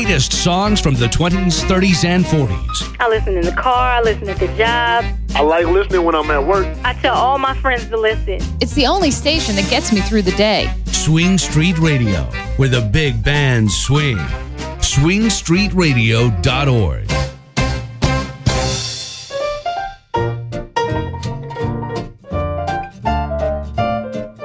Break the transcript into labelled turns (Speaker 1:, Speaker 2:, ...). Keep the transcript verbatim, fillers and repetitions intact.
Speaker 1: greatest songs from the twenties, thirties, and forties.
Speaker 2: I listen in the car. I listen at the job.
Speaker 3: I like listening when I'm at work.
Speaker 2: I tell all my friends to listen.
Speaker 4: It's the only station that gets me through the day.
Speaker 1: Swing Street Radio, where the big bands swing. swing street radio dot org.